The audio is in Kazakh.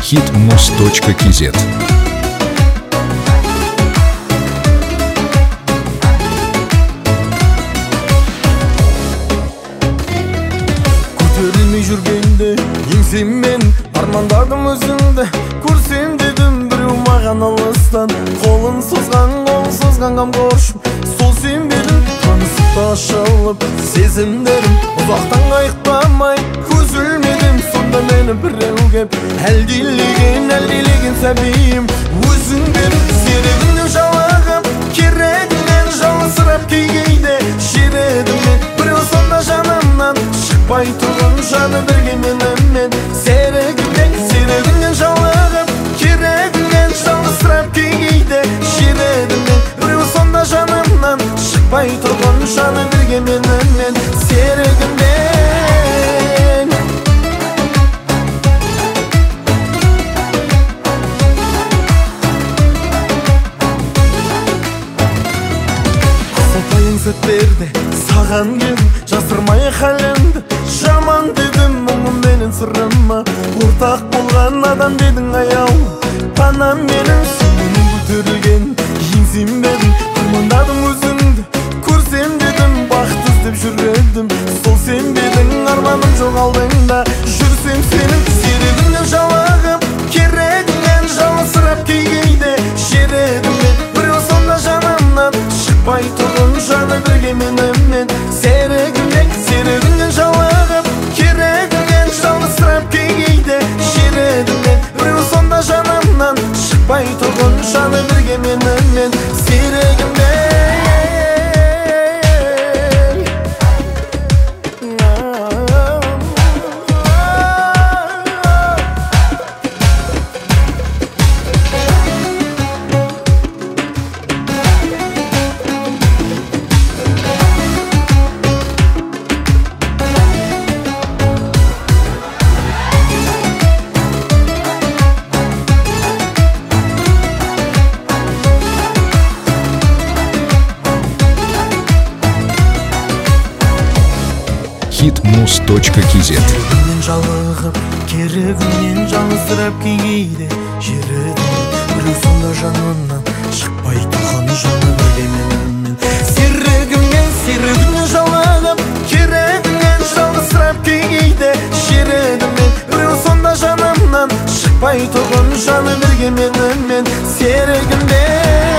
hitmus.kz. Көтерілмей жүргенде еңсеммен армандадым өзіңді көрсем дедім, біреу маған алыстан қолын созған қамқоршым сол сен бедің. Танысып та шалып сезімдерім ұзақтан қайықпамай көз ілмедім, сонда мені біреу кеп әлдилеген сәбиім өзің бедің. Серігіңнен жалығып керегіңнен жалғызсырап кейде жередім мен, біреу сонда жанымнан шықпай тұрғын жаны бірге менімен. Серігіңнен жалығып керегіңнен жалғызсырап кейде жередім мен, біреу сонда жанымнан шықпай тұрғын жаны бірге менімен. Серігіммен сәттерде саған келдім, жасырмай халімді жаман дедім, мұңым менен сырыма ортақ болған адам дедің аяулы панам менің. Сенің көтерілген еңсемдедім, армандадым өзіңді көрсем дедім, бақыт іздеп жүредім, сол сен бедің. Арманым жоқ алдыңда жүрсем сенің. Серігіңнен жалығып керегіңнен жалғызсырап кейде жередім мен, біреу сонда жанымнан шықпай тұрғын жаны бірге менімен. Серігіңнен жалығып керегіңнен жалғызсырап кейде жередім мен, біреу сонда жанымнан шықпай тұрғын жаны бірге менімен. Серігіммен hitmus.kz. Серігіңнен жалығып керегіңнен жалғызсырап кейде жередім, біреу сонда жанымнан шықпай тұрған жаны бірге менімен. Серігіңнен жалығып керегіңнен жалғызсырап кейде жередім мен, біреу сонда жанымнан шықпай тұрған жаны бірге менімен. Серігіммен